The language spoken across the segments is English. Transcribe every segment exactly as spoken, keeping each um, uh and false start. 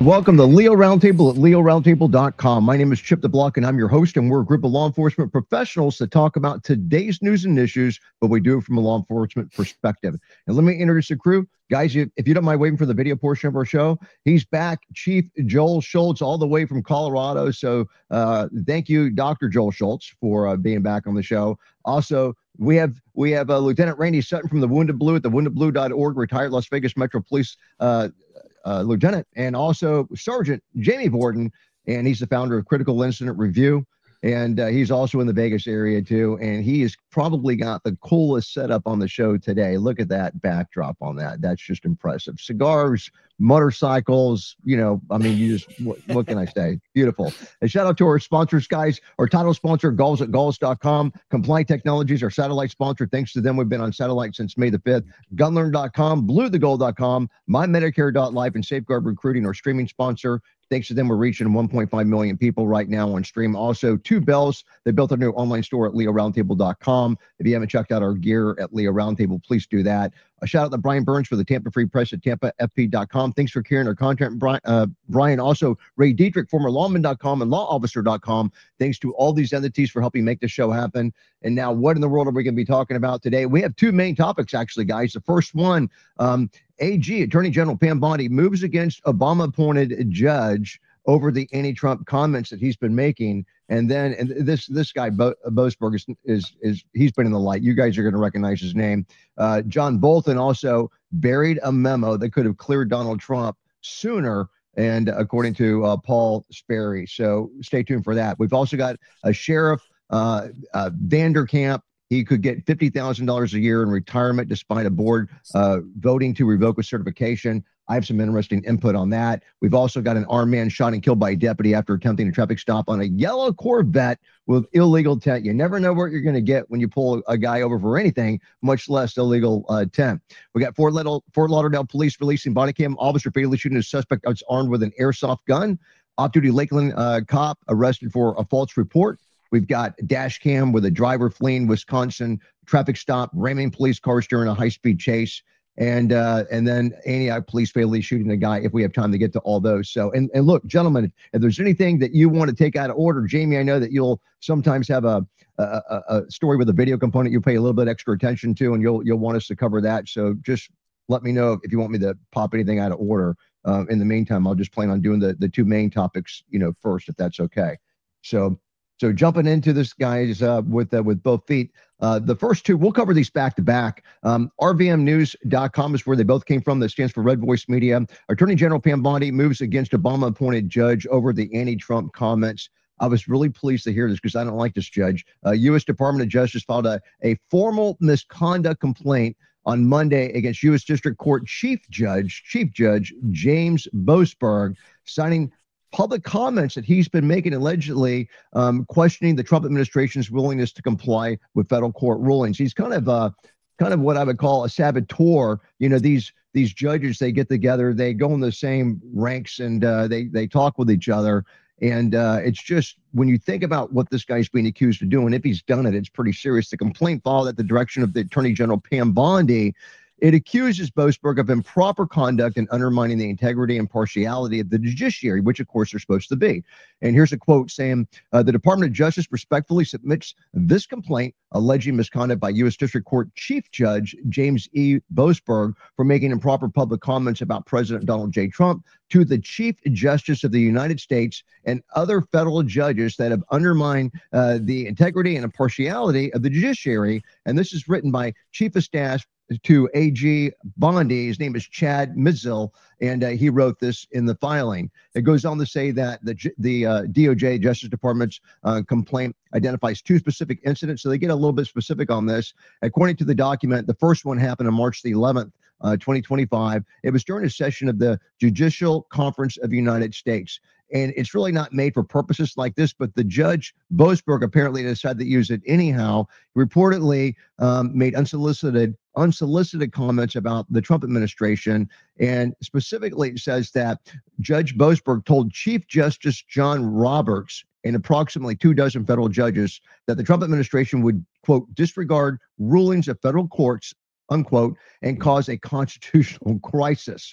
Welcome to Leo Roundtable at leo roundtable dot com. My name is Chip the Block, and I'm your host, and we're a group of law enforcement professionals that talk about today's news and issues, but we do it from a law enforcement perspective. And let me introduce the crew. Guys, if you don't mind waiting for the video portion of our show, he's back, Chief Joel Schultz, all the way from Colorado. So uh, thank you, Doctor Joel Schultz, for uh, being back on the show. Also, we have we have uh, Lieutenant Randy Sutton from the Wounded Blue at the wounded blue dot org, retired Las Vegas Metro Police uh, uh, Lieutenant, and also Sergeant Jamie Borden, and he's the founder of Critical Incident Review. And uh, he's also in the Vegas area, too. And he has probably got the coolest setup on the show today. Look at that backdrop on that. That's just impressive. Cigars, motorcycles, you know, I mean, you just, what, what can I say? Beautiful. And shout out to our sponsors, guys. Our title sponsor, Gulls at Gulls dot com. Compliant Technologies, our satellite sponsor. Thanks to them, we've been on satellite since May the fifth. Gunlearn dot com, blue the gold dot com, my medicare dot life, and Safeguard Recruiting, our streaming sponsor. Thanks to them, we're reaching one point five million people right now on stream. Also, Two Bells, they built a new online store at leo roundtable dot com. If you haven't checked out our gear at Leo Roundtable, please do that. A shout out to Brian Burns for the Tampa Free Press at tampa f p dot com. Thanks for carrying our content, Brian. Uh, Brian, also Ray Dietrich, former lawman dot com and law officer dot com. Thanks to all these entities for helping make this show happen. And now, what in the world are we going to be talking about today? We have two main topics, actually, guys. The first one, um, A G, Attorney General Pam Bondi, moves against Obama-appointed judge over the anti-Trump comments that he's been making. And then and this this guy, Bo- Boasberg, is, is, is he's been in the light. You guys are going to recognize his name. Uh, John Bolton also buried a memo that could have cleared Donald Trump sooner, and according to uh, Paul Sperry. So stay tuned for that. We've also got a sheriff, uh, uh, Vanderkamp. He could get fifty thousand dollars a year in retirement despite a board uh, voting to revoke a certification. I have some interesting input on that. We've also got an armed man shot and killed by a deputy after attempting a traffic stop on a yellow Corvette with illegal tent. You never know what you're going to get when you pull a guy over for anything, much less illegal uh, tent. We got Fort, Little, Fort Lauderdale police releasing body cam. Officer fatally shooting a suspect that's armed with an airsoft gun. Off-duty Lakeland uh, cop arrested for a false report. We've got dash cam with a driver fleeing Wisconsin traffic stop, ramming police cars during a high-speed chase, and uh, and then Antioch police fatally shooting a guy, if we have time to get to all those. So, and, and look, gentlemen, if there's anything that you want to take out of order, Jamie, I know that you'll sometimes have a a, a, a story with a video component you pay a little bit extra attention to, and you'll you'll want us to cover that. So just let me know if you want me to pop anything out of order. Uh, in the meantime, I'll just plan on doing the, the two main topics, you know, first, if that's okay. So So jumping into this, guys, uh, with uh, with both feet. Uh, the first two, we'll cover these back to back. Um, R V M news dot com is where they both came from. That stands for Red Voice Media. Attorney General Pam Bondi moves against Obama-appointed judge over the anti-Trump comments. I was really pleased to hear this because I don't like this judge. Uh, U S Department of Justice filed a, a formal misconduct complaint on Monday against U S District Court Chief Judge, Chief Judge James Boasberg, citing public comments that he's been making allegedly um, questioning the Trump administration's willingness to comply with federal court rulings. He's kind of uh, kind of what I would call a saboteur. You know, these these judges, they get together, they go in the same ranks, and uh, they they talk with each other. And uh, it's just, when you think about what this guy's being accused of doing, if he's done it, it's pretty serious. The complaint followed at the direction of the Attorney General Pam Bondi. It accuses Boasberg of improper conduct and undermining the integrity and impartiality of the judiciary, which, of course, they're supposed to be. And here's a quote saying, uh, the Department of Justice respectfully submits this complaint alleging misconduct by U S District Court Chief Judge James E. Boasberg for making improper public comments about President Donald J. Trump to the Chief Justice of the United States and other federal judges that have undermined uh, the integrity and impartiality of the judiciary. And this is written by Chief of Staff to A G Bondi. His name is Chad Midzil, and uh, he wrote this in the filing. It goes on to say that the the uh, D O J, Justice Department's uh, complaint identifies two specific incidents, so they get a little bit specific on this. According to the document, the first one happened on March the eleventh, uh, twenty twenty-five. It was during a session of the Judicial Conference of the United States. And it's really not made for purposes like this, but the judge, Boasberg, apparently decided to use it anyhow. He reportedly um, made unsolicited unsolicited comments about the Trump administration. And specifically, it says that Judge Boasberg told Chief Justice John Roberts and approximately two dozen federal judges that the Trump administration would, quote, disregard rulings of federal courts, unquote, and cause a constitutional crisis.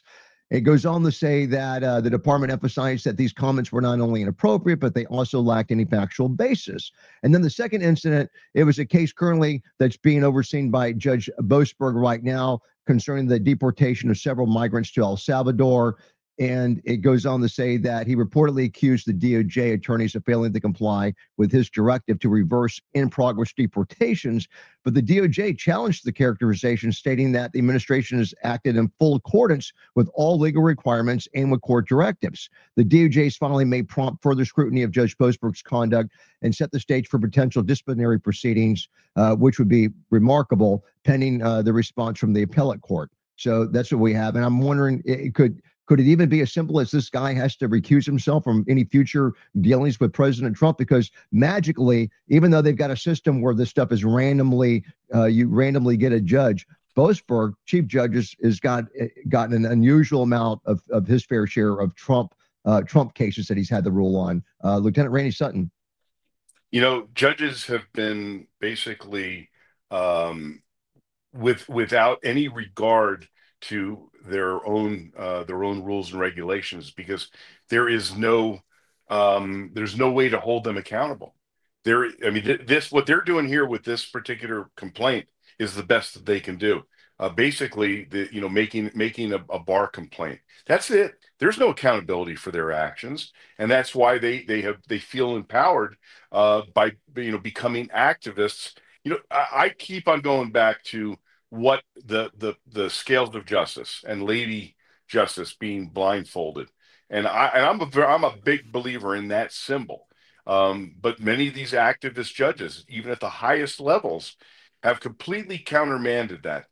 It goes on to say that uh, the department emphasized that these comments were not only inappropriate, but they also lacked any factual basis. And then the second incident, it was a case currently that's being overseen by Judge Boasberg right now concerning the deportation of several migrants to El Salvador. And it goes on to say that he reportedly accused the D O J attorneys of failing to comply with his directive to reverse in-progress deportations. But the D O J challenged the characterization, stating that the administration has acted in full accordance with all legal requirements and with court directives. The D O J's finally may prompt further scrutiny of Judge Boasberg's conduct and set the stage for potential disciplinary proceedings, uh, which would be remarkable, pending uh, the response from the appellate court. So that's what we have. And I'm wondering, it could Could it even be as simple as this guy has to recuse himself from any future dealings with President Trump? Because magically, even though they've got a system where this stuff is randomly, uh, you randomly get a judge, Boasberg, chief judge, has, has got gotten an unusual amount of, of his fair share of Trump uh, Trump cases that he's had the rule on. Uh, Lieutenant Randy Sutton. You know, judges have been basically um, with without any regard to their own uh, their own rules and regulations, because there is no um, there's no way to hold them accountable. There, I mean, th- this what they're doing here with this particular complaint is the best that they can do. Uh, basically, the you know making making a, a bar complaint. That's it. There's no accountability for their actions, and that's why they they have they feel empowered uh, by you know becoming activists. You know, I, I keep on going back to what the the the scales of justice and Lady Justice being blindfolded, and I and I'm a I'm a big believer in that symbol. Um, but many of these activist judges, even at the highest levels, have completely countermanded that.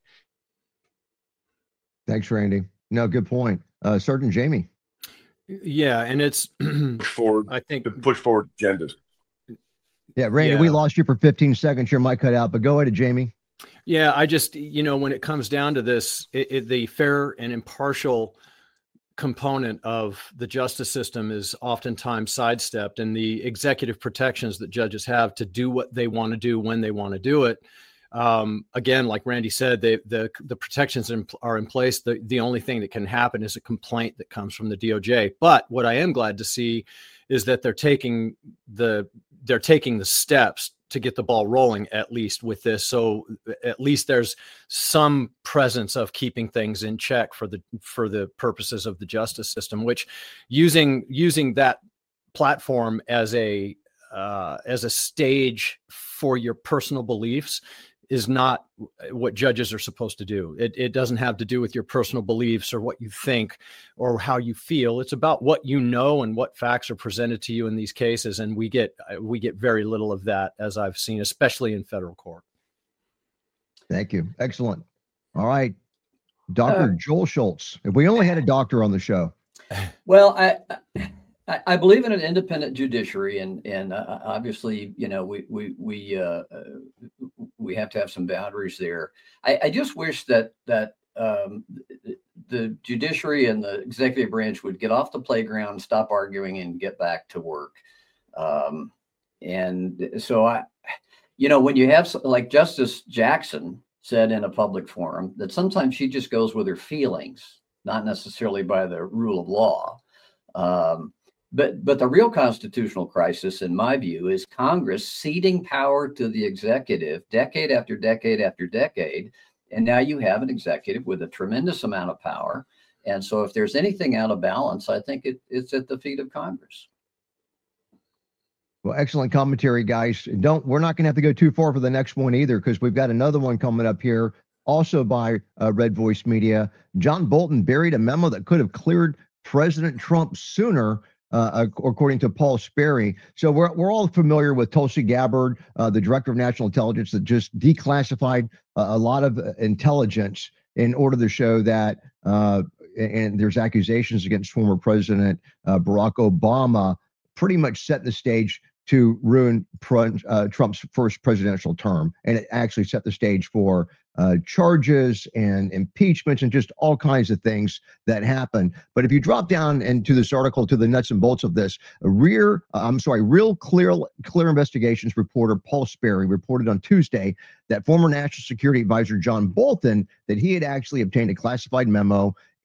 Thanks, Randy. No, good point. Uh, Sergeant Jamie. Yeah, and it's push forward. I think to push forward agendas. Yeah, Randy, yeah. We lost you for fifteen seconds. Your mic cut out, but go ahead, Jamie. Yeah, I just, you know, when it comes down to this, it, it, the fair and impartial component of the justice system is oftentimes sidestepped, and the executive protections that judges have to do what they want to do when they want to do it. Um, again, like Randy said, they, the the protections in, are in place. The, the only thing that can happen is a complaint that comes from the D O J. But what I am glad to see is that they're taking the they're taking the steps to get the ball rolling, at least with this. So at least there's some presence of keeping things in check for the for the purposes of the justice system, which using using that platform as a uh, as a stage for your personal beliefs is not what judges are supposed to do. It, it doesn't have to do with your personal beliefs or what you think or how you feel. It's about what you know and what facts are presented to you in these cases. And we get we get very little of that, as I've seen, especially in federal court. Thank you. Excellent. All right. Doctor Uh, Joel Schultz. If we only had a doctor on the show. Well, I I believe in an independent judiciary, and and uh, obviously, you know, we we we uh, we have to have some boundaries there. I, I just wish that that um, the judiciary and the executive branch would get off the playground, stop arguing, and get back to work. Um, and so I, you know, when you have like Justice Jackson said in a public forum that sometimes she just goes with her feelings, not necessarily by the rule of law. Um, But but the real constitutional crisis, in my view, is Congress ceding power to the executive decade after decade after decade. And now you have an executive with a tremendous amount of power. And so if there's anything out of balance, I think it, it's at the feet of Congress. Well, excellent commentary, guys. Don't we're not going to have to go too far for the next one either, because we've got another one coming up here, also by uh, Red Voice Media. John Bolton buried a memo that could have cleared President Trump sooner, Uh, according to Paul Sperry. So we're we're all familiar with Tulsi Gabbard, uh, the director of national intelligence, that just declassified uh, a lot of intelligence in order to show that, uh, and there's accusations against former President uh, Barack Obama, pretty much set the stage to ruin uh, Trump's first presidential term. And it actually set the stage for uh, charges and impeachments and just all kinds of things that happen. But if you drop down into this article to the nuts and bolts of this, a rear, uh, I'm sorry, Real Clear Clear Investigations reporter Paul Sperry reported on Tuesday that former National Security Advisor John Bolton, that he had actually obtained a classified memo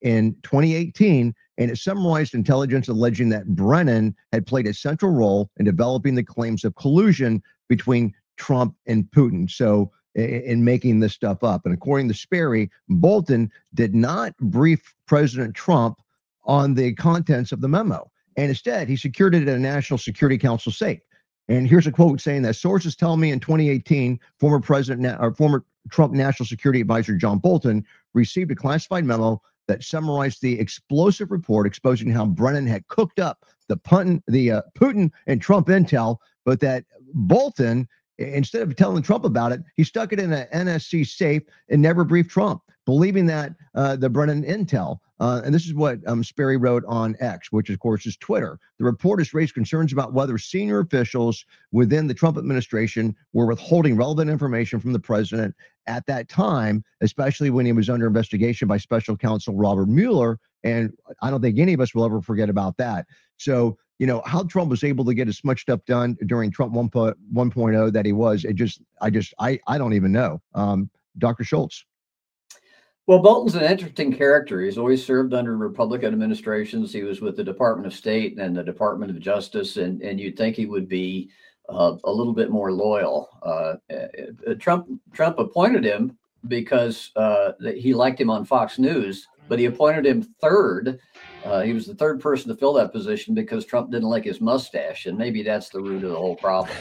in twenty eighteen, and it summarized intelligence alleging that Brennan had played a central role in developing the claims of collusion between Trump and Putin. So in making this stuff up. And according to Sperry, Bolton did not brief President Trump on the contents of the memo. And instead, he secured it in a National Security Council safe. And here's a quote saying that sources tell me in twenty eighteen, former President or former Trump National Security Advisor John Bolton received a classified memo that summarized the explosive report exposing how Brennan had cooked up the Putin, the uh, Putin and Trump intel, but that Bolton, instead of telling Trump about it, he stuck it in an N S C safe and never briefed Trump, believing that uh, the Brennan intel. Uh, and this is what um, Sperry wrote on X, which of course is Twitter. The report has raised concerns about whether senior officials within the Trump administration were withholding relevant information from the president at that time, especially when he was under investigation by special counsel Robert Mueller. And I don't think any of us will ever forget about that. So, you know, how Trump was able to get as much stuff done during Trump one point oh that he was, it just, I just, I, I don't even know. Um, Doctor Schultz. Well, Bolton's an interesting character. He's always served under Republican administrations. He was with the Department of State and the Department of Justice, and, and you'd think he would be uh, a little bit more loyal. Uh, uh, Trump Trump appointed him because uh, he liked him on Fox News, but he appointed him third. Uh, he was the third person to fill that position because Trump didn't like his mustache, and maybe that's the root of the whole problem.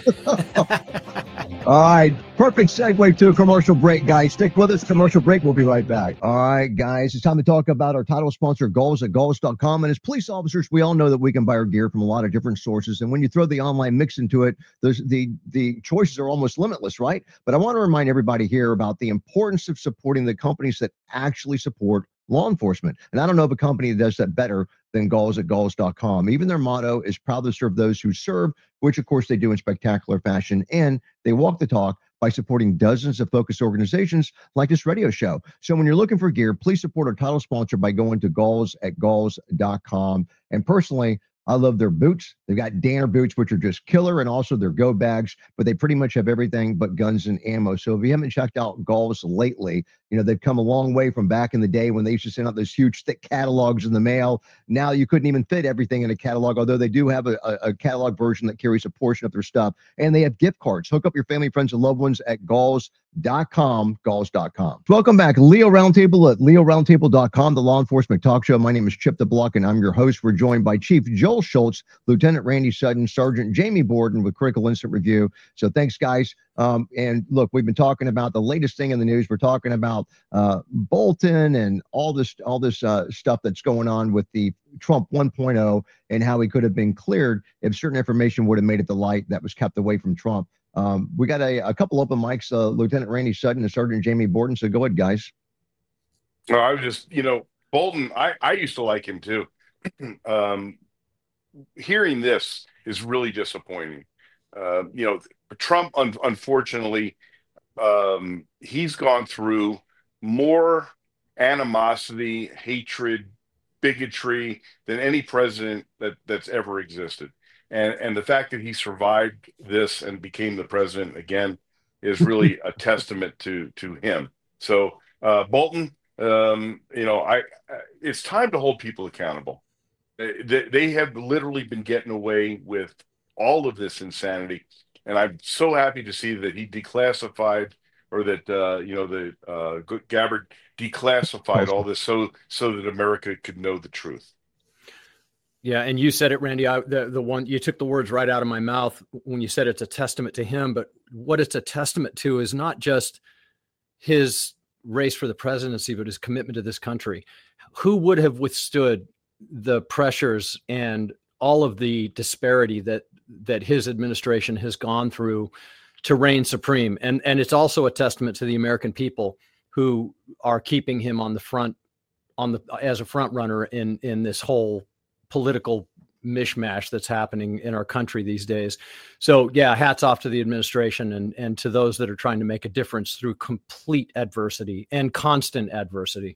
All right, perfect segue to a commercial break, guys. Stick with us. Commercial break. We'll be right back. All right, guys, it's time to talk about our title sponsor, Galls at Galls dot com. And as police officers, we all know that we can buy our gear from a lot of different sources. And when you throw the online mix into it, there's the the choices are almost limitless, right? But I want to remind everybody here about the importance of supporting the companies that actually support law enforcement. And I don't know of a company that does that better than Galls at Galls dot com. Even their motto is proud to serve those who serve, which of course they do in spectacular fashion. And they walk the talk by supporting dozens of focused organizations like this radio show. So when you're looking for gear, please support our title sponsor by going to Galls at Galls dot com. And personally, I love their boots. They've got Danner boots, which are just killer, and also their go bags, but they pretty much have everything but guns and ammo. So if you haven't checked out Galls lately, you know, they've come a long way from back in the day when they used to send out those huge, thick catalogs in the mail. Now you couldn't even fit everything in a catalog, although they do have a, a, a catalog version that carries a portion of their stuff. And they have gift cards. Hook up your family, friends, and loved ones at Galls dot com, Galls dot com. Welcome back. Leo Roundtable at Leo Roundtable dot com, the law enforcement talk show. My name is Chip the Block, and I'm your host. We're joined by Chief Joel Schultz, Lieutenant Randy Sutton, Sergeant Jamie Borden with Critical Incident Review. So thanks, guys. Um, and look, we've been talking about the latest thing in the news. We're talking about uh, Bolton and all this, all this uh, stuff that's going on with the Trump one point oh and how he could have been cleared if certain information would have made it to light that was kept away from Trump. Um, we got a, a couple open mics, uh, Lieutenant Randy Sutton and Sergeant Jamie Borden. So go ahead, guys. No, I was just, you know, Bolton, I, I used to like him too. um, hearing this is really disappointing. Uh, you know, Trump, un- unfortunately, um, he's gone through more animosity, hatred, bigotry than any president that, that's ever existed. And and the fact that he survived this and became the president again is really a testament to to him. So uh, Bolton, um, you know, I, I it's time to hold people accountable. They, they have literally been getting away with all of this insanity, and I'm so happy to see that he declassified, or that uh, you know the uh, Gabbard declassified all this so so that America could know the truth. Yeah, and you said it, Randy. I, the the one you took the words right out of my mouth when you said it's a testament to him. But what it's a testament to is not just his race for the presidency, but his commitment to this country. Who would have withstood the pressures and all of the disparity that that his administration has gone through to reign supreme? And and it's also a testament to the American people who are keeping him on the front, on the as a front runner in in this whole political mishmash that's happening in our country these days. So yeah, hats off to the administration and, and to those that are trying to make a difference through complete adversity and constant adversity.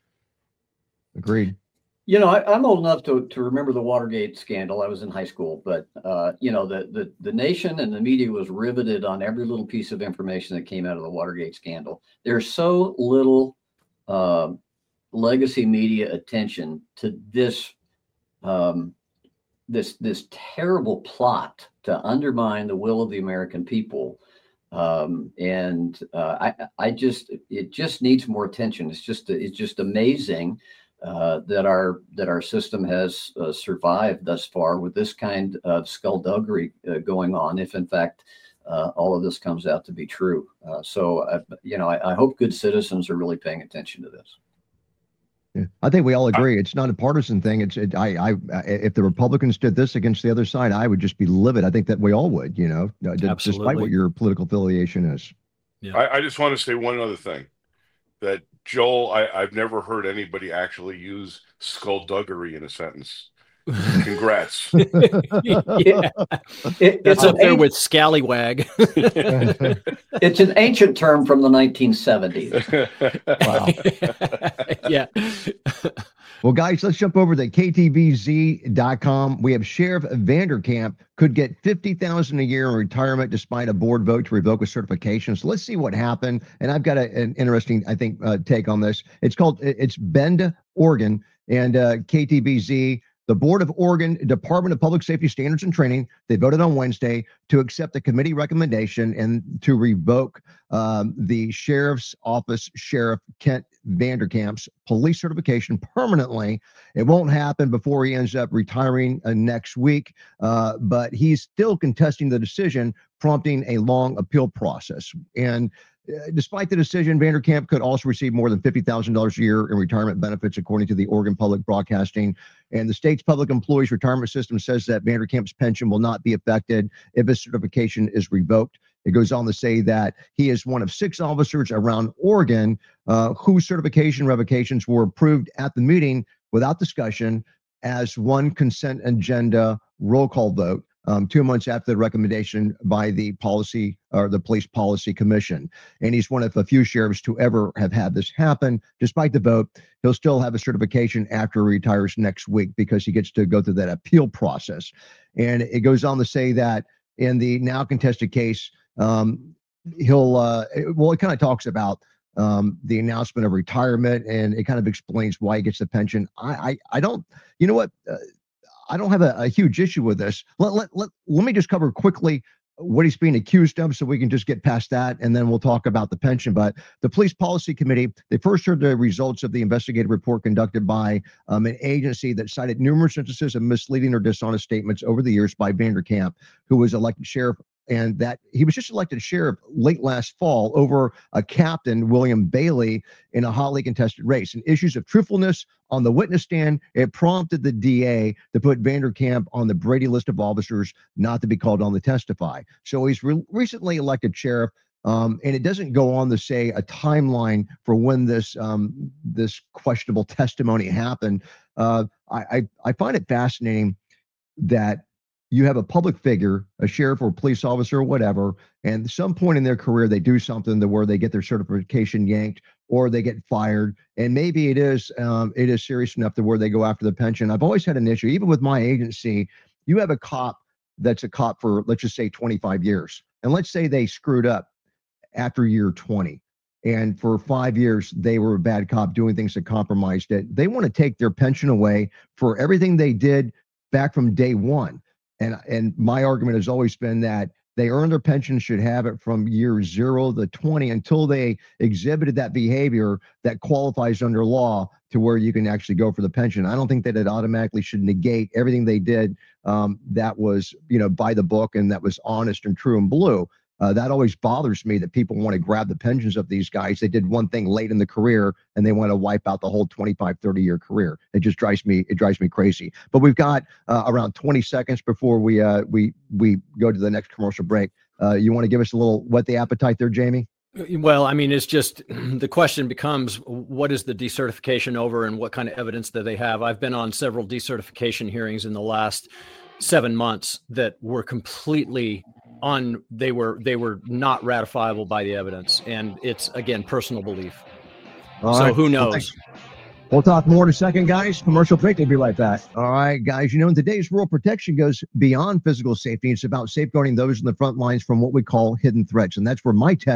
Agreed. You know, I, I'm old enough to, to remember the Watergate scandal. I was in high school, but, uh, you know, the, the, the nation and the media was riveted on every little piece of information that came out of the Watergate scandal. There's so little uh, legacy media attention to this um, this this terrible plot to undermine the will of the American people. Um, and uh, I I just it just needs more attention. It's just it's just amazing uh, that our that our system has uh, survived thus far with this kind of skullduggery uh, going on. If in fact uh, all of this comes out to be true, uh, so uh, you know I, I hope good citizens are really paying attention to this. Yeah. I think we all agree it's not a partisan thing. It's it, I, I, if the Republicans did this against the other side, I would just be livid. I think that we all would, you know, d- despite what your political affiliation is. Yeah. I, I just want to say one other thing, that Joel, I, I've never heard anybody actually use skullduggery in a sentence. Congrats. Yeah. It, it's up there with scallywag. It's an ancient term from the nineteen seventies. Wow. Yeah. Well, guys, let's jump over to K T V Z dot com. We have Sheriff Vanderkamp could get fifty thousand dollars a year in retirement despite a board vote to revoke a certification. So let's see what happened. And I've got a, an interesting, I think, uh, take on this. It's called, it's Bend, Oregon, and uh, K T V Z. The Board of Oregon Department of Public Safety Standards and Training, they voted on Wednesday to accept the committee recommendation and to revoke um, the Sheriff's Office Sheriff Kent Vanderkamp's police certification permanently. It won't happen before he ends up retiring uh, next week, uh, but he's still contesting the decision, prompting a long appeal process. And Uh, despite the decision, Vanderkamp could also receive more than fifty thousand dollars a year in retirement benefits, according to the Oregon Public Broadcasting. And the state's public employees retirement system says that Vanderkamp's pension will not be affected if his certification is revoked. It goes on to say that he is one of six officers around Oregon uh, whose certification revocations were approved at the meeting without discussion as one consent agenda roll call vote. Um, two months after the recommendation by the policy or the Police Policy Commission. And he's one of a few sheriffs to ever have had this happen. Despite the vote, he'll still have a certification after he retires next week because he gets to go through that appeal process. And it goes on to say that in the now contested case, um, he'll, uh, well, it kind of talks about um, the announcement of retirement, and it kind of explains why he gets the pension. I, I, I don't, you know what? Uh, I don't have a, a huge issue with this. Let, let, let, let me just cover quickly what he's being accused of so we can just get past that, and then we'll talk about the pension. But the Police Policy Committee, they first heard the results of the investigative report conducted by um, an agency that cited numerous instances of misleading or dishonest statements over the years by Vanderkamp, who was elected sheriff, and that he was just elected sheriff late last fall over a captain, William Bailey, in a hotly contested race. And issues of truthfulness on the witness stand, it prompted the D A to put Vanderkamp on the Brady list of officers not to be called on to testify. So he's re- recently elected sheriff, um, and it doesn't go on to say a timeline for when this um, this questionable testimony happened. Uh, I, I, I find it fascinating that you have a public figure, a sheriff or police officer or whatever, and at some point in their career, they do something to where they get their certification yanked or they get fired. And maybe it is um, it is serious enough to where they go after the pension. I've always had an issue, even with my agency. You have a cop that's a cop for, let's just say, twenty-five years. And let's say they screwed up after year twenty. And for five years, they were a bad cop doing things that compromised it. They want to take their pension away for everything they did back from day one. And and my argument has always been that they earn their pension, should have it from year zero to twenty until they exhibited that behavior that qualifies under law to where you can actually go for the pension. I don't think that it automatically should negate everything they did um, that was, you know, by the book and that was honest and true and blue. Uh, that always bothers me that people want to grab the pensions of these guys. They did one thing late in the career and they want to wipe out the whole twenty-five, thirty year career. It just drives me, it drives me crazy. But we've got uh, around twenty seconds before we uh, we we go to the next commercial break. Uh, you want to give us a little whet the appetite there, Jamie? Well, I mean, it's just the question becomes, what is the decertification over and what kind of evidence do they have? I've been on several decertification hearings in the last seven months that were completely on, they were they were not ratifiable by the evidence. And it's, again, personal belief. All so right. who knows? We'll talk more in a second, guys. Commercial break. We'll be right back. All right, guys. You know, in today's rural protection goes beyond physical safety. It's about safeguarding those in the front lines from what we call hidden threats. And that's where MyTech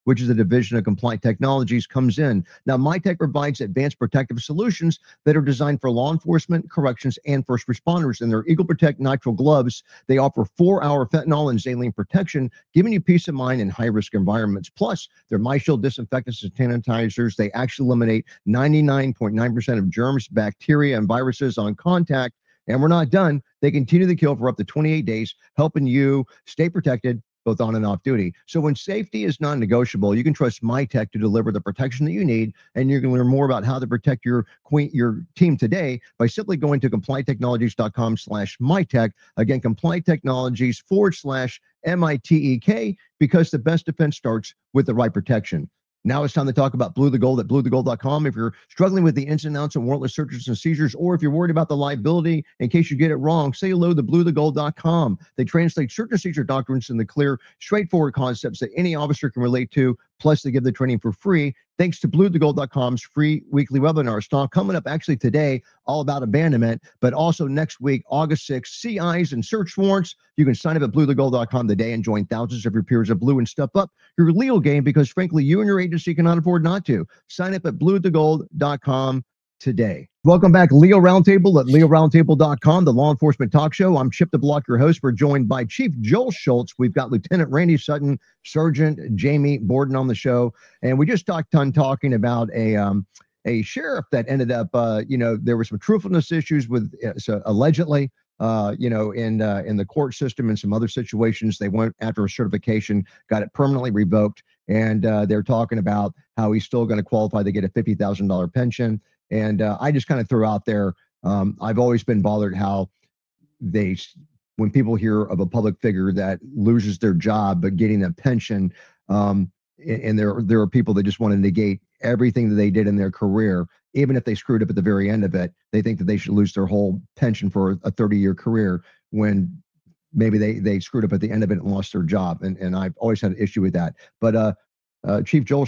which is a division of Compliant Technologies, comes in. Now, MyTech provides advanced protective solutions that are designed for law enforcement, corrections, and first responders. And their Eagle Protect nitrile gloves, they offer four-hour fentanyl and saline protection, giving you peace of mind in high-risk environments. Plus, their MyShield disinfectants and sanitizers, they actually eliminate ninety-nine point nine percent of germs, bacteria, and viruses on contact. And we're not done. They continue to kill for up to twenty-eight days, helping you stay protected both on and off duty. So when safety is non-negotiable, you can trust MyTech to deliver the protection that you need. And you're going to learn more about how to protect your queen, your team today by simply going to compliant technologies dot com slash MyTech. Again, Compliant Technologies forward slash M I T E K, because the best defense starts with the right protection. Now it's time to talk about Blue the Gold at blue the gold dot com. If you're struggling with the ins and outs of warrantless searches and seizures, or if you're worried about the liability in case you get it wrong, say hello to blue the gold dot com. They translate search and seizure doctrines into clear, straightforward concepts that any officer can relate to. Plus, they give the training for free, thanks to blue the gold dot com's free weekly webinars. Talk coming up actually today, all about abandonment, but also next week, August sixth, C Is and search warrants. You can sign up at blue the gold dot com today and join thousands of your peers at Blue and step up your legal game, because frankly, you and your agency cannot afford not to. Sign up at blue the gold dot com today. Welcome back, Leo Roundtable at leo roundtable dot com, the law enforcement talk show. I'm Chip DeBlock, your host. We're joined by Chief Joel Schultz. We've got Lieutenant Randy Sutton, Sergeant Jamie Borden on the show, and we just talked on talking about a um, a sheriff that ended up, uh, you know, there were some truthfulness issues with uh, so allegedly. Uh, you know, in uh, in the court system and some other situations, they went after a certification, got it permanently revoked, and uh, they're talking about how he's still going to qualify to get a fifty thousand dollars pension. And uh, I just kind of threw out there, um, I've always been bothered how they, when people hear of a public figure that loses their job but getting a pension, um, and there there are people that just want to negate everything that they did in their career, even if they screwed up at the very end of it. They think that they should lose their whole pension for a thirty-year career when maybe they they screwed up at the end of it and lost their job. And and I've always had an issue with that. But uh, uh, Chief Joel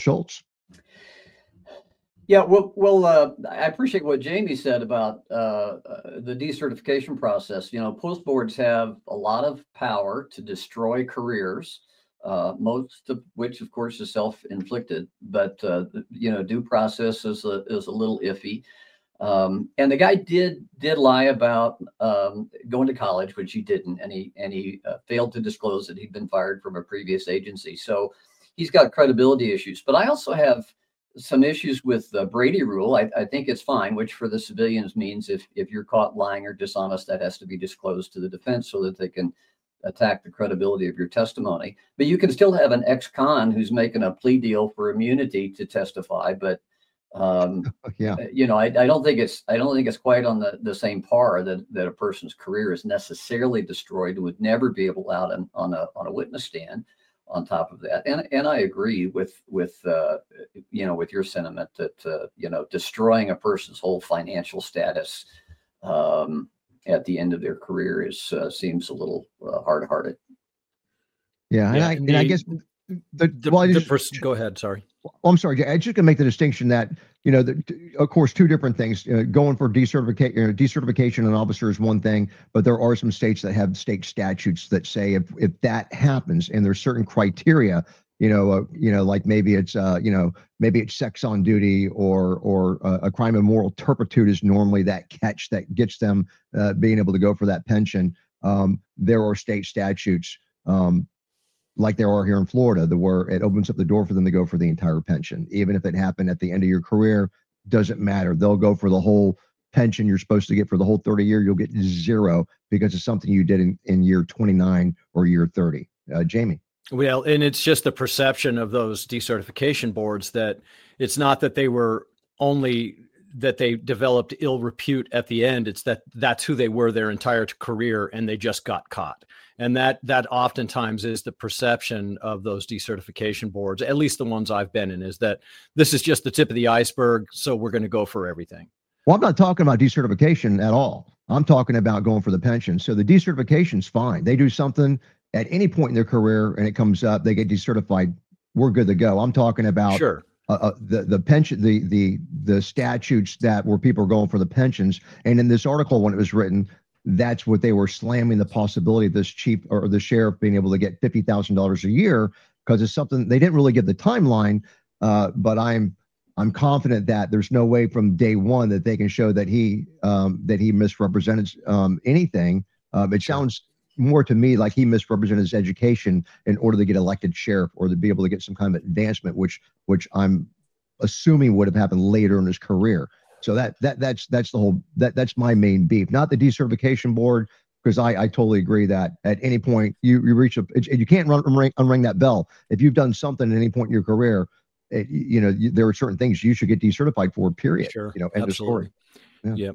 Schultz. Yeah, well, well, uh, I appreciate what Jamie said about uh, uh, the decertification process. You know, post boards have a lot of power to destroy careers, uh, most of which, of course, is self-inflicted. But uh, you know, due process is a is a little iffy. Um, and the guy did did lie about um, going to college, which he didn't, and he and he uh, failed to disclose that he'd been fired from a previous agency. So he's got credibility issues. But I also have some issues with the Brady rule. I, I think it's fine, which for the civilians means if if you're caught lying or dishonest, that has to be disclosed to the defense so that they can attack the credibility of your testimony. But you can still have an ex-con who's making a plea deal for immunity to testify. But um, yeah, you know, I, I don't think it's I don't think it's quite on the, the same par that that a person's career is necessarily destroyed and would never be able out on, on a on a witness stand. On top of that, and and I agree with with uh, you know with your sentiment that uh, you know destroying a person's whole financial status um, at the end of their career is uh, seems a little uh, hard-hearted. Yeah, yeah, and, I, the, and I guess the, the, well, the just, person. Go ahead. Sorry. Well, I'm sorry. I just gonna make the distinction that you know, the, of course, two different things. Uh, going for decertification, you know, decertification an officer is one thing, but there are some states that have state statutes that say if if that happens and there's certain criteria, you know, uh, you know, like maybe it's uh, you know, maybe it's sex on duty or or uh, a crime of moral turpitude is normally that catch that gets them uh, being able to go for that pension. Um, there are state statutes. Um, like there are here in Florida, the where it opens up the door for them to go for the entire pension. Even if it happened at the end of your career, doesn't matter. They'll go for the whole pension you're supposed to get for the whole thirty year. You'll get zero because it's something you did in, in year twenty-nine or year thirty. Uh, Jamie. Well, and it's just the perception of those decertification boards that it's not that they were only that they developed ill repute at the end. It's that that's who they were their entire career and they just got caught. And that that oftentimes is the perception of those decertification boards, at least the ones I've been in, is that this is just the tip of the iceberg. So we're going to go for everything. Well, I'm not talking about decertification at all. I'm talking about going for the pension. So the decertification's fine. They do something at any point in their career and it comes up, they get decertified. We're good to go. I'm talking about sure. Uh, uh, the the pension the the the statutes that where people are going for the pensions. And in this article, when it was written, that's what they were slamming the possibility of this chief or the sheriff being able to get fifty thousand dollars a year. because it's something they didn't really give the timeline. Uh, but I'm I'm confident that there's no way from day one that they can show that he um, that he misrepresented um, anything. Um, it sounds more to me like he misrepresented his education in order to get elected sheriff or to be able to get some kind of advancement, which which I'm assuming would have happened later in his career. So that that that's that's the whole that that's my main beef, not the decertification board, because I I totally agree that at any point you you reach a you can't run unring, unring that bell if you've done something at any point in your career. It, you know you, there are certain things you should get decertified for. Period. Sure. You know, end Absolutely. of story. Yeah. Yep.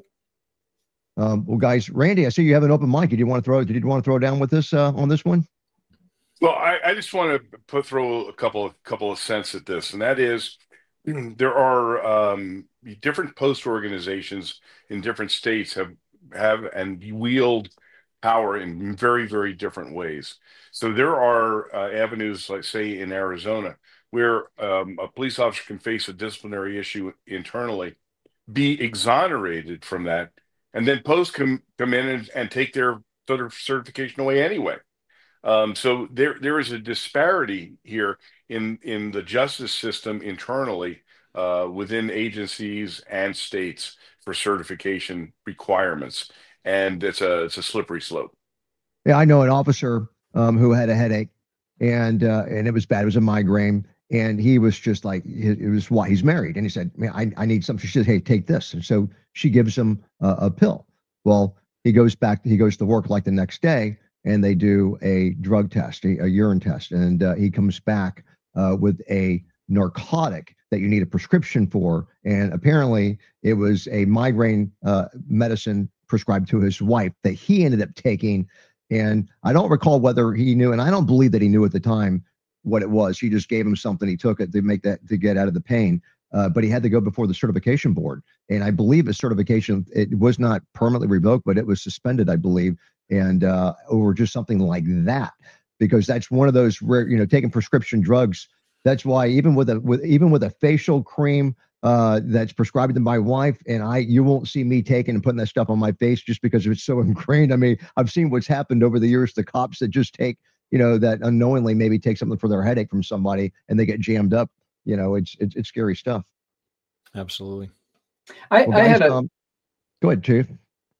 Um, well, guys, Randy, I see you have an open mic. Did you want to throw? Did you want to throw down with this uh, on this one? Well, I, I just want to put throw a couple of couple of cents at this, and that is there are um, different post organizations in different states have have and wield power in very very different ways. So there are uh, avenues, like say in Arizona, where um, a police officer can face a disciplinary issue internally, be exonerated from that, and then post come come in and, and take their sort of certification away anyway. Um, so there there is a disparity here in in the justice system internally uh, within agencies and states for certification requirements, and it's a it's a slippery slope. Yeah, I know an officer um, who had a headache, and uh, and it was bad. It was a migraine, and he was just like, it it was why he's married, and he said, "Man, I I need something." She said, "Hey, take this," and so she gives him a, a pill. Well, he goes back. He goes to work like the next day, and they do a drug test, a, a urine test, and uh, he comes back uh, with a narcotic that you need a prescription for, and apparently it was a migraine uh, medicine prescribed to his wife that he ended up taking. And I don't recall whether he knew, and I don't believe that he knew at the time what it was. He just gave him something. He took it to make that to get out of the pain. Uh, but he had to go before the certification board, and I believe his certification, it was not permanently revoked, but it was suspended, I believe, and uh, over just something like that, because that's one of those rare, you know, taking prescription drugs. That's why even with a with even with a facial cream uh, that's prescribed to my wife, and I, you won't see me taking and putting that stuff on my face just because it's so ingrained. I mean, I've seen what's happened over the years to cops that just take, you know, that unknowingly maybe take something for their headache from somebody and they get jammed up. You know, it's it's, it's scary stuff. Absolutely. I, Well, I guys, had a, um, go ahead, Chief.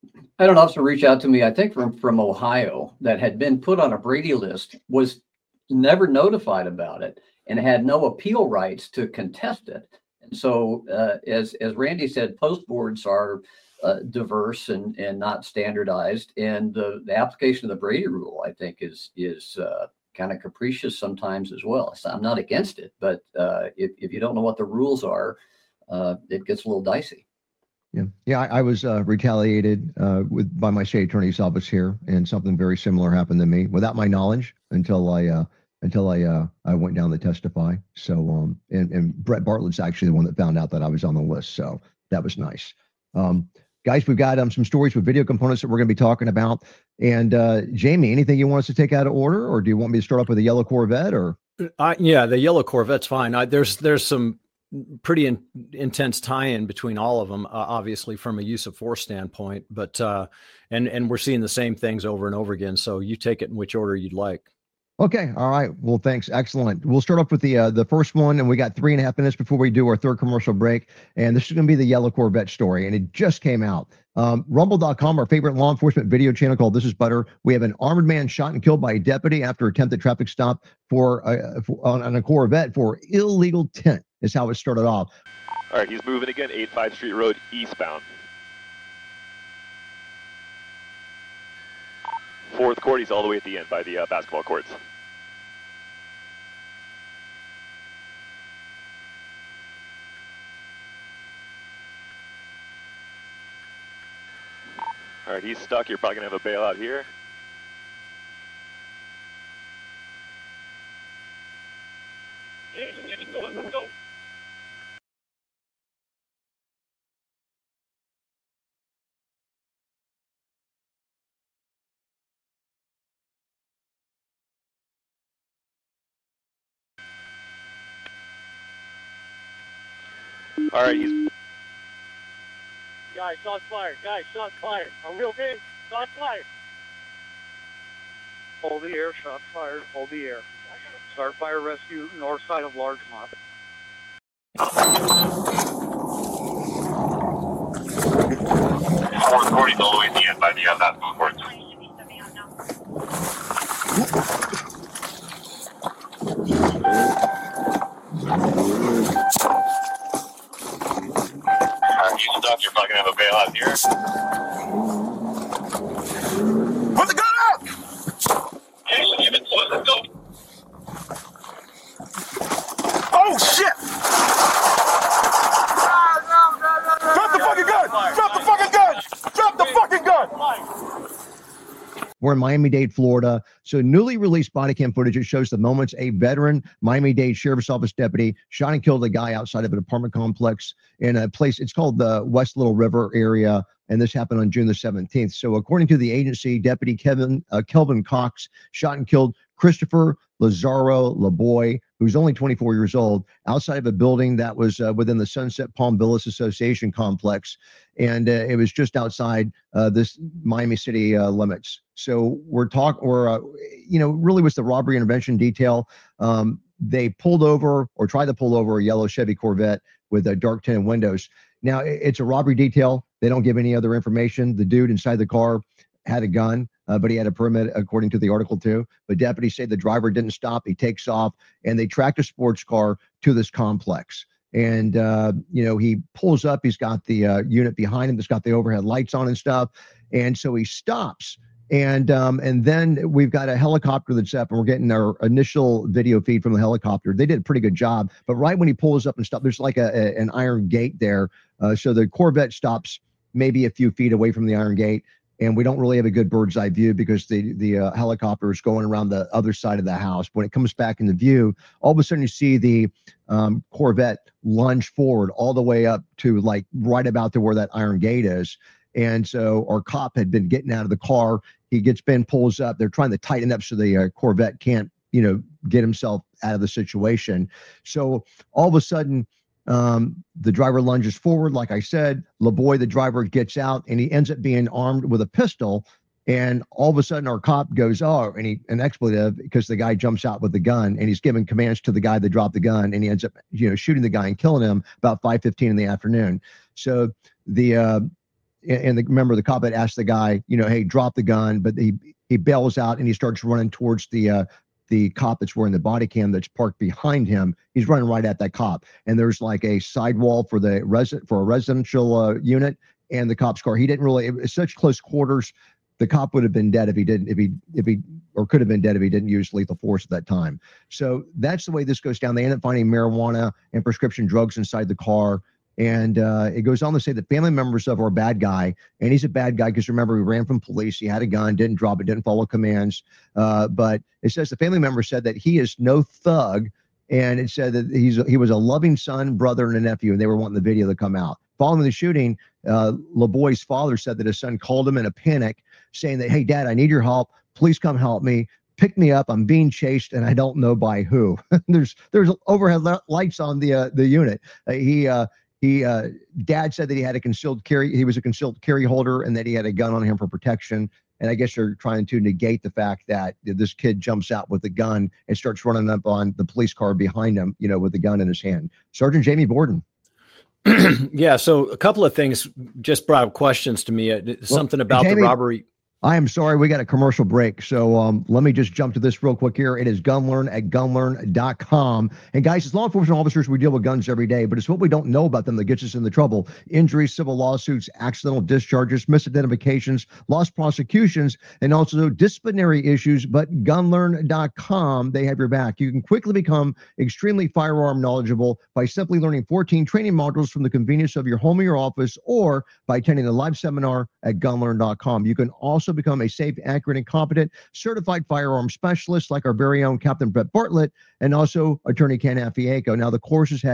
I had an officer reach out to me, I think from, from Ohio, that had been put on a Brady list, was never notified about it, and had no appeal rights to contest it. And so, uh, as as Randy said, post boards are uh, diverse and and not standardized, and the, the application of the Brady rule, I think, is is uh, kind of capricious sometimes as well. So I'm not against it, but uh, if if you don't know what the rules are, uh, it gets a little dicey. Yeah, yeah. I, I was uh, retaliated uh, with by my state attorney's office here, and something very similar happened to me without my knowledge until I uh, until I uh, I went down to testify. So, um, and and Brett Bartlett's actually the one that found out that I was on the list. So that was nice. Um, guys, we've got um some stories with video components that we're going to be talking about. And uh, Jamie, anything you want us to take out of order, or do you want me to start off with a yellow Corvette, or? Uh, yeah, the yellow Corvette's fine. I, there's there's some pretty in, intense tie-in between all of them, uh, obviously from a use of force standpoint, but uh, and and we're seeing the same things over and over again. So you take it in which order you'd like. Okay. All right. Well, thanks. Excellent. We'll start off with the uh, the first one, and we got three and a half minutes before we do our third commercial break. And this is going to be the yellow Corvette story, and it just came out. Um, Rumble dot com, our favorite law enforcement video channel called This Is Butter. We have an armored man shot and killed by a deputy after attempted traffic stop for, uh, for on, on a Corvette for illegal tint. Is how it started off. All right, he's moving again, eighty-five Street Road eastbound. Fourth court, he's all the way at the end by the uh, basketball courts. All right, he's stuck. You're probably going to have a bailout here. Let's go. All right, he's... Guys, shots fired. Guys, shots fired. Are we okay? Shots fired. Hold the air, shots fired, hold the air. Start fire rescue, north side of Largemont. Fourth Cordy's all the way at the end by the uh, basketball courts. Alright, you stuck, you're probably gonna have a bailout here. Put the gun up! Okay, so give it to us, let's go. Oh shit! Drop the fucking gun! Drop the fucking gun! Drop the fucking gun! We're in Miami-Dade, Florida. So newly released body cam footage, it shows the moments a veteran Miami-Dade Sheriff's Office deputy shot and killed a guy outside of an apartment complex in a place, it's called the West Little River area, and this happened on June the seventeenth. So according to the agency, Deputy Kevin uh, Kelvin Cox shot and killed Christopher Lazaro LaBoy, who's only twenty-four years old, outside of a building that was uh, within the Sunset Palm Villas Association complex. And uh, it was just outside uh, this Miami City uh, limits. So we're talking, or, uh, you know, really was the robbery intervention detail. Um, they pulled over or tried to pull over a yellow Chevy Corvette with uh, dark tinted windows. Now, it, it's a robbery detail. They don't give any other information. The dude inside the car had a gun, uh, but he had a permit according to the article too. But deputies say the driver didn't stop. He takes off, and they tracked a sports car to this complex. And, uh, you know, he pulls up. He's got the uh, unit behind him that's got the overhead lights on and stuff. And so he stops. And um, and then we've got a helicopter that's up, and we're getting our initial video feed from the helicopter. They did a pretty good job. But right when he pulls up and stuff, there's like a, a an iron gate there. Uh, so the Corvette stops maybe a few feet away from the iron gate. And we don't really have a good bird's eye view because the the uh, helicopter is going around the other side of the house. When it comes back into view, all of a sudden you see the um, Corvette lunge forward all the way up to like right about to where that iron gate is. And so our cop had been getting out of the car. He gets Ben, pulls up. They're trying to tighten up so the uh, Corvette can't, you know, get himself out of the situation. So all of a sudden, Um, the driver lunges forward. Like I said, LaBoy, the driver, gets out, and he ends up being armed with a pistol. And all of a sudden, our cop goes, oh, and he, an expletive, because the guy jumps out with the gun, and he's giving commands to the guy that dropped the gun, and he ends up, you know, shooting the guy and killing him about five fifteen in the afternoon. So the, uh, and the, remember, the cop had asked the guy, you know, hey, drop the gun, but he, he bails out, and he starts running towards the, uh, the cop that's wearing the body cam that's parked behind him. He's running right at that cop. And there's like a sidewall for the resident for a residential uh, unit and the cop's car. He didn't really, it was such close quarters. The cop would have been dead if he didn't, if he, if he, or could have been dead if he didn't use lethal force at that time. So that's the way this goes down. They end up finding marijuana and prescription drugs inside the car. And uh, it goes on to say that family members of our bad guy, and he's a bad guy because remember, he ran from police. He had a gun, didn't drop it, didn't follow commands. Uh, but it says the family member said that he is no thug. And it said that he's he was a loving son, brother, and a nephew, and they were wanting the video to come out. Following the shooting, uh, LaBoy's father said that his son called him in a panic, saying that, hey, Dad, I need your help. Please come help me. Pick me up. I'm being chased, and I don't know by who. there's there's overhead lights on the uh, the unit. Uh, he uh, He, uh, Dad said that he had a concealed carry. He was a concealed carry holder, and that he had a gun on him for protection. And I guess they're trying to negate the fact that this kid jumps out with a gun and starts running up on the police car behind him, you know, with the gun in his hand. Sergeant Jamie Borden. Yeah. So a couple of things just brought up questions to me. Uh, Something well, about Jamie, the robbery. I am sorry, we got a commercial break. So um, let me just jump to this real quick here. It is gunlearn at gunlearn dot com. And guys, as law enforcement officers, we deal with guns every day, but it's what we don't know about them that gets us into trouble. Injuries, civil lawsuits, accidental discharges, misidentifications, lost prosecutions, and also disciplinary issues. But gunlearn dot com, they have your back. You can quickly become extremely firearm knowledgeable by simply learning fourteen training modules from the convenience of your home or your office, or by attending a live seminar at gunlearn dot com. You can also become a safe, accurate, and competent certified firearm specialist like our very own Captain Brett Bartlett and also Attorney Ken Afiaco. Now, the courses had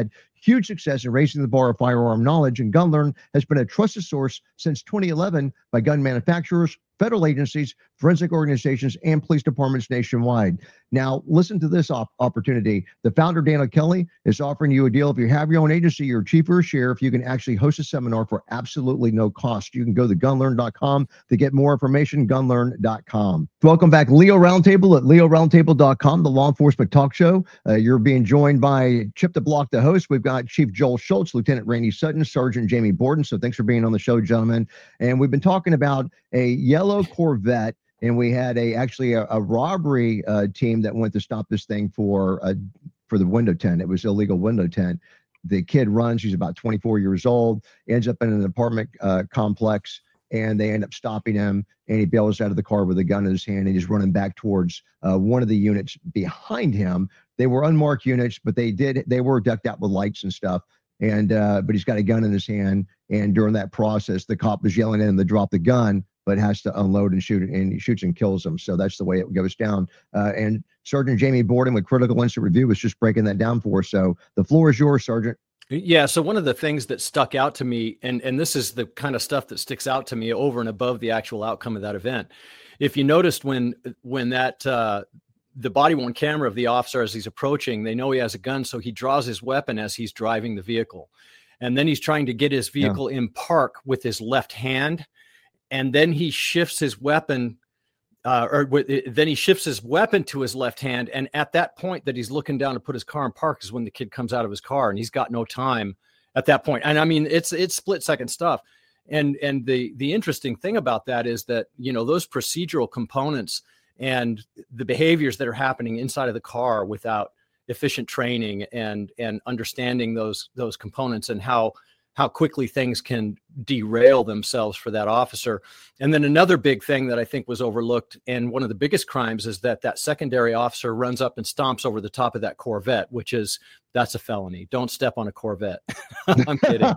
huge success in raising the bar of firearm knowledge, and GunLearn has been a trusted source since twenty eleven by gun manufacturers, federal agencies, forensic organizations, and police departments nationwide. Now, listen to this op- opportunity. The founder, Daniel Kelly, is offering you a deal. If you have your own agency, your chief or sheriff, you can actually host a seminar for absolutely no cost. You can go to gun learn dot com to get more information, gun learn dot com. Welcome back, Leo Roundtable at leo roundtable dot com, the law enforcement talk show. Uh, you're being joined by Chip the Block, the host. We've got Chief Joel Schultz, Lieutenant Randy Sutton, Sergeant Jamie Borden. So thanks for being on the show, gentlemen. And we've been talking about a yellow Corvette, and we had a actually a, a robbery uh, team that went to stop this thing for uh, for the window tint. It was illegal window tint. The kid runs. He's about twenty-four years old. Ends up in an apartment uh, complex, and they end up stopping him. And he bails out of the car with a gun in his hand, and he's running back towards uh, one of the units behind him. They were unmarked units, but they did they were decked out with lights and stuff. And uh, but he's got a gun in his hand. And during that process, the cop was yelling at him to drop the gun, but has to unload and shoot it, and he shoots and kills him. So that's the way it goes down. Uh, and Sergeant Jamie Borden with Critical Incident Review was just breaking that down for us. So the floor is yours, Sergeant. Yeah. So one of the things that stuck out to me, and, and this is the kind of stuff that sticks out to me over and above the actual outcome of that event. If you noticed when, when that, uh, the body worn camera of the officer, as he's approaching, they know he has a gun. So he draws his weapon as he's driving the vehicle. And then he's trying to get his vehicle yeah. in park with his left hand. And then he shifts his weapon, uh, or w- then he shifts his weapon to his left hand. And at that point that he's looking down to put his car in park is when the kid comes out of his car, and he's got no time at that point. And I mean, it's it's split second stuff. And and the the interesting thing about that is that, you know, those procedural components and the behaviors that are happening inside of the car without efficient training and and understanding those those components and how how quickly things can derail themselves for that officer. And then another big thing that I think was overlooked, and one of the biggest crimes, is that that secondary officer runs up and stomps over the top of that Corvette, which is, that's a felony. Don't step on a Corvette. I'm kidding.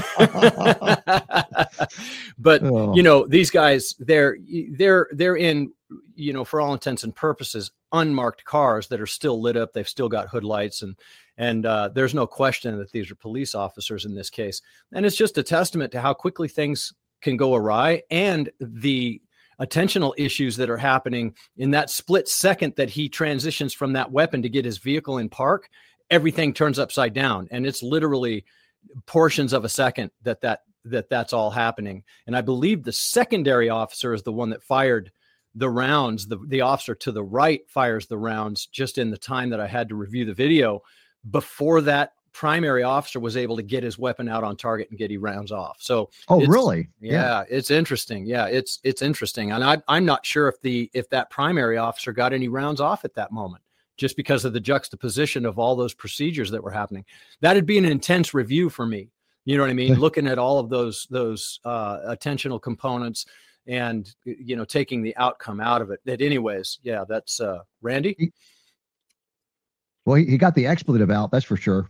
But, oh. you know, these guys, they're, they're, they're in, you know, for all intents and purposes, unmarked cars that are still lit up. They've still got hood lights, and And uh, there's no question that these are police officers in this case. And it's just a testament to how quickly things can go awry, and the attentional issues that are happening in that split second that he transitions from that weapon to get his vehicle in park. Everything turns upside down, and it's literally portions of a second that, that, that that's all happening. And I believe the secondary officer is the one that fired the rounds. The, the officer to the right fires the rounds just in the time that I had to review the video, before that primary officer was able to get his weapon out on target and get he rounds off. So, oh, really? Yeah, yeah, it's interesting. Yeah, it's it's interesting, and I, I'm not sure if the if that primary officer got any rounds off at that moment, just because of the juxtaposition of all those procedures that were happening. That'd be an intense review for me. You know what I mean? Looking at all of those those uh, attentional components, and you know, taking the outcome out of it. That, anyways, yeah, that's uh, Randy. Well, he, he got the expletive out, that's for sure.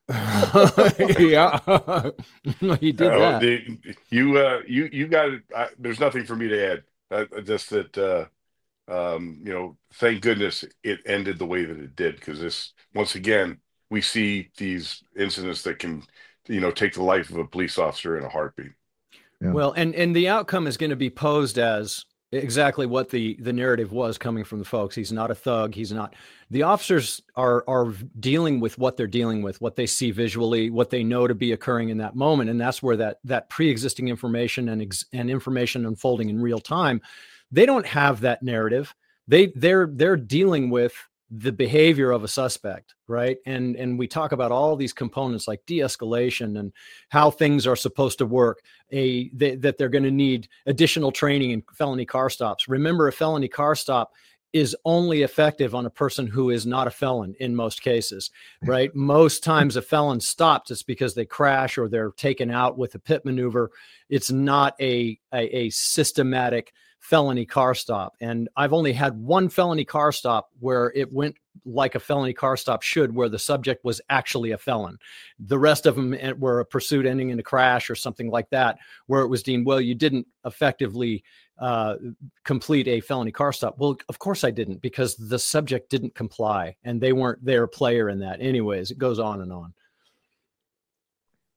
Yeah, he did uh, that. The, you, uh, you, you got it. I, there's nothing for me to add. I, just that, uh, um, you know, thank goodness it ended the way that it did, because this, once again, we see these incidents that can, you know, take the life of a police officer in a heartbeat. Yeah. Well, and and the outcome is going to be posed as exactly what the the narrative was coming from the folks. He's not a thug. He's not. The officers are are dealing with what they're dealing with, what they see visually, what they know to be occurring in that moment, and that's where that that pre-existing information and ex, and information unfolding in real time. They don't have that narrative. They they're they're dealing with the behavior of a suspect, right? And and we talk about all these components like de-escalation and how things are supposed to work, a they, that they're going to need additional training in felony car stops. Remember, a felony car stop is only effective on a person who is not a felon in most cases, right? Most times a felon stops, it's because they crash or they're taken out with a pit maneuver. It's not a, a, a systematic felony car stop. And I've only had one felony car stop where it went like a felony car stop should, where the subject was actually a felon. The rest of them were a pursuit ending in a crash or something like that, where it was deemed, well, you didn't effectively uh, complete a felony car stop. Well, of course I didn't, because the subject didn't comply and they weren't their player in that. Anyways, it goes on and on.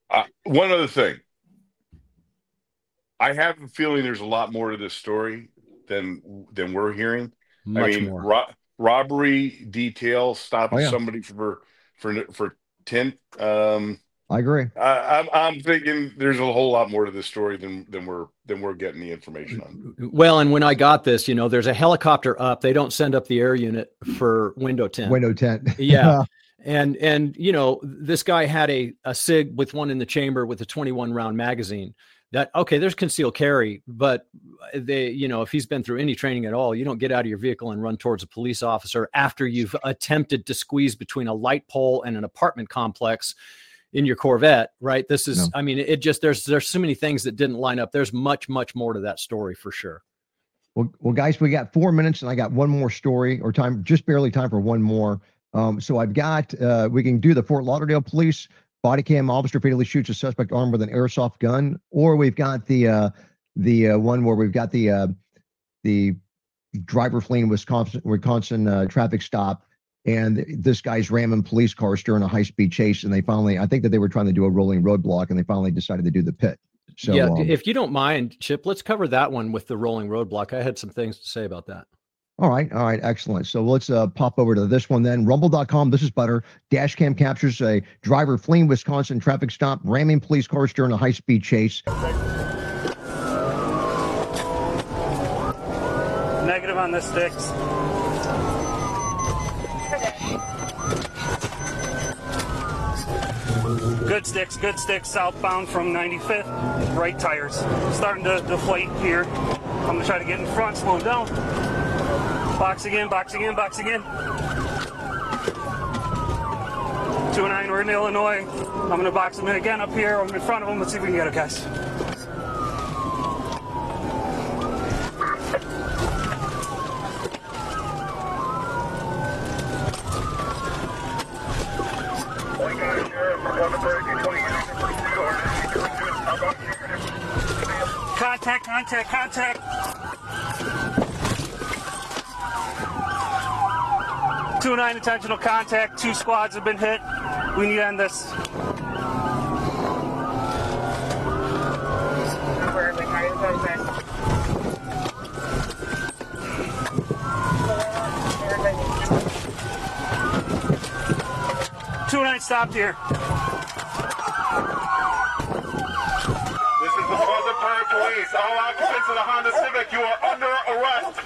Uh, one other thing. I have a feeling there's a lot more to this story than than we're hearing. Much I mean, more. ro- robbery detail, stopping Oh, yeah. somebody for for for tint. Um, I agree. I, I'm I'm thinking there's a whole lot more to this story than than we're than we're getting the information on. Well, and when I got this, you know, there's a helicopter up. They don't send up the air unit for window tint. Window tent. Yeah. And, and, you know, this guy had a, a SIG with one in the chamber with a twenty-one round magazine. That, okay, there's concealed carry, but they, you know, if he's been through any training at all, you don't get out of your vehicle and run towards a police officer after you've attempted to squeeze between a light pole and an apartment complex in your Corvette, right? This is, No. I mean, it just, there's, there's so many things that didn't line up. There's much, much more to that story for sure. Well, well, guys, we got four minutes and I got one more story or time, just barely time for one more. Um, so I've got, uh, we can do the Fort Lauderdale police body cam officer fatally shoots a suspect armed with an airsoft gun, or we've got the, uh, the uh, one where we've got the, uh, the driver fleeing Wisconsin, Wisconsin uh, traffic stop. And this guy's ramming police cars during a high speed chase. And they finally, I think that they were trying to do a rolling roadblock and they finally decided to do the pit. So, yeah, um, if you don't mind, Chip, let's cover that one with the rolling roadblock. I had some things to say about that. All right. All right. Excellent. So let's uh, pop over to this one then. Rumble dot com. This is better. Dash cam captures a driver fleeing Wisconsin traffic stop, ramming police cars during a high speed chase. Negative on the sticks. Good sticks, good sticks, southbound from ninety-fifth. Right tires. Starting to deflate here. I'm going to try to get in front, slow down. Box again, box again, box again. two oh nine, we're in Illinois. I'm going to box them in again up here. I'm in front of them. Let's see if we can get it, guys. Contact, contact, contact. two oh nine intentional contact. Two squads have been hit. We need to end this. two oh nine stopped here. This is the Pleasant Prairie Police. All occupants of the Honda Civic, you are under arrest.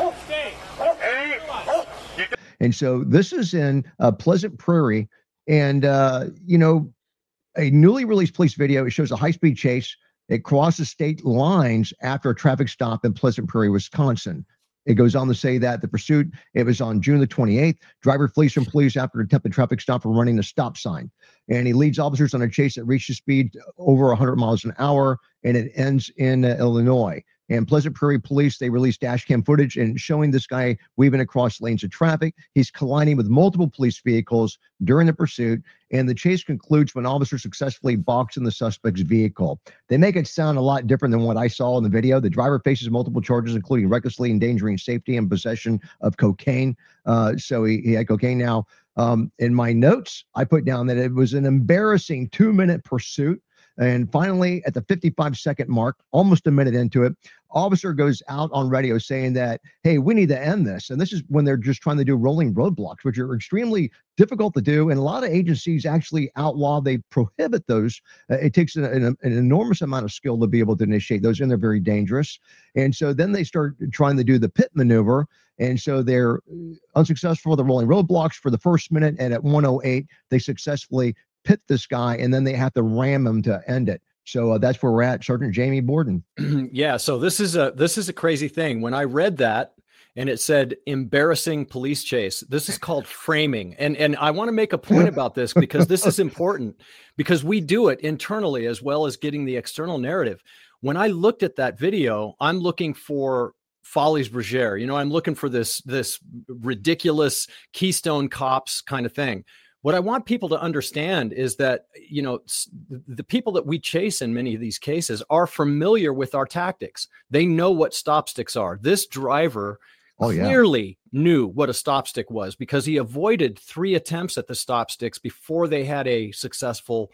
Any, you And so this is in uh, Pleasant Prairie. And, uh, you know, a newly released police video, it shows a high-speed chase. It crosses state lines after a traffic stop in Pleasant Prairie, Wisconsin. It goes on to say that the pursuit, it was on June the twenty-eighth. Driver flees from police after an attempted traffic stop for running a stop sign. And he leads officers on a chase that reaches speed over one hundred miles an hour, and it ends in uh, Illinois. And Pleasant Prairie Police, they released dash cam footage and showing this guy weaving across lanes of traffic. He's colliding with multiple police vehicles during the pursuit, and the chase concludes when officers successfully box in the suspect's vehicle. They make it sound a lot different than what I saw in the video. The driver faces multiple charges, including recklessly endangering safety and possession of cocaine. Uh, so he, he had cocaine now. Um, in my notes, I put down that it was an embarrassing two-minute pursuit. And finally, at the fifty-five second mark, almost a minute into it, officer goes out on radio saying that, hey, we need to end this. And this is when they're just trying to do rolling roadblocks, which are extremely difficult to do. And a lot of agencies actually outlaw, they prohibit those. Uh, it takes an, an, an enormous amount of skill to be able to initiate those, and they're very dangerous. And so then they start trying to do the pit maneuver. And so they're unsuccessful with the rolling roadblocks for the first minute. And at one oh eight, they successfully pit this guy, and then they have to ram him to end it. So uh, that's where we're at. Sergeant Jamie Borden. Yeah. So this is a, this is a crazy thing. When I read that and it said embarrassing police chase, this is called framing. And, and I want to make a point about this because this is important, because we do it internally as well as getting the external narrative. When I looked at that video, I'm looking for Follies Bergère. You know, I'm looking for this, this ridiculous Keystone Cops kind of thing. What I want people to understand is that, you know, the people that we chase in many of these cases are familiar with our tactics. They know what stop sticks are. This driver oh, clearly yeah. knew what a stop stick was because he avoided three attempts at the stop sticks before they had a successful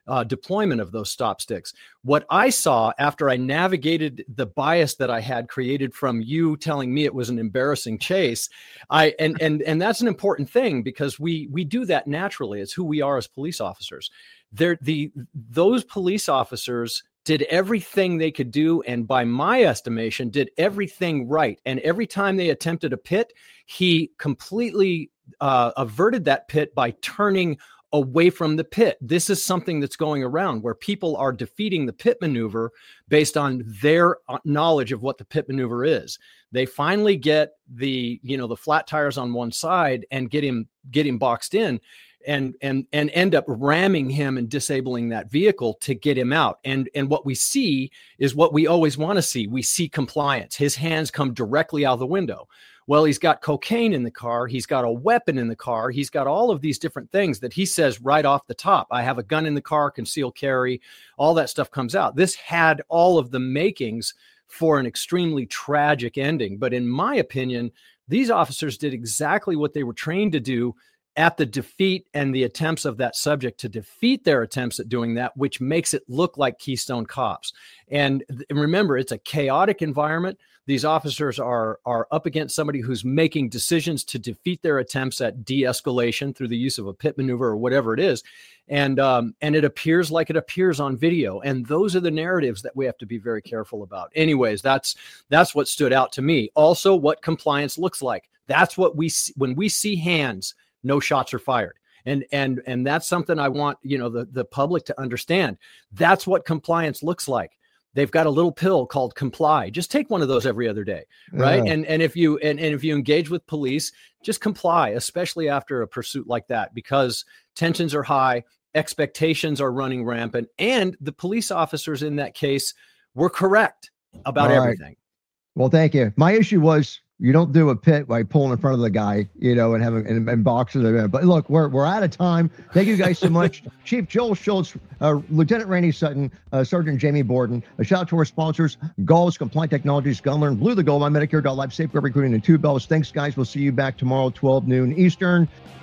uh, deployment of those stop sticks. What I saw after I navigated the bias that I had created from you telling me it was an embarrassing chase, I and and and that's an important thing, because we we do that naturally. It's who we are as police officers. They're the those police officers did everything they could do, and by my estimation, did everything right. And every time they attempted a pit, he completely uh, averted that pit by turning away from the pit. This is something that's going around where people are defeating the pit maneuver based on their knowledge of what the pit maneuver is. They finally get the, you know, the flat tires on one side and get him, get him boxed in, and, and, and end up ramming him and disabling that vehicle to get him out. And, and what we see is what we always want to see. We see compliance. His hands come directly out the window. Well, he's got cocaine in the car. He's got a weapon in the car. He's got all of these different things that he says right off the top. I have a gun in the car, concealed carry, all that stuff comes out. This had all of the makings for an extremely tragic ending. But in my opinion, these officers did exactly what they were trained to do at the defeat and the attempts of that subject to defeat their attempts at doing that, which makes it look like Keystone Cops. And, and remember, it's a chaotic environment. These officers are, are up against somebody who's making decisions to defeat their attempts at de-escalation through the use of a pit maneuver or whatever it is. And, um, and it appears like it appears on video. And those are the narratives that we have to be very careful about. Anyways, that's, that's what stood out to me. Also, what compliance looks like. That's what we see when we see hands. No shots are fired. And, and, and that's something I want, you know, the, the public to understand. That's what compliance looks like. They've got a little pill called Comply. Just take one of those every other day. Right. Yeah. And, and if you, and, and if you engage with police, just comply, especially after a pursuit like that, because tensions are high, expectations are running rampant, and the police officers in that case were correct about All right. everything. Well, thank you. My issue was, you don't do a pit by pulling in front of the guy, you know, and having and, and boxing him in. But look, we're we're out of time. Thank you guys so much. Chief Joel Schultz, uh, Lieutenant Randy Sutton, uh, Sergeant Jamie Borden. A shout out to our sponsors, Galls, Compliant Technologies, Gunlearn, Blue the Gold, My Medicare, Life, Safeguard Recruiting, and Two Bells. Thanks, guys. We'll see you back tomorrow, twelve noon Eastern.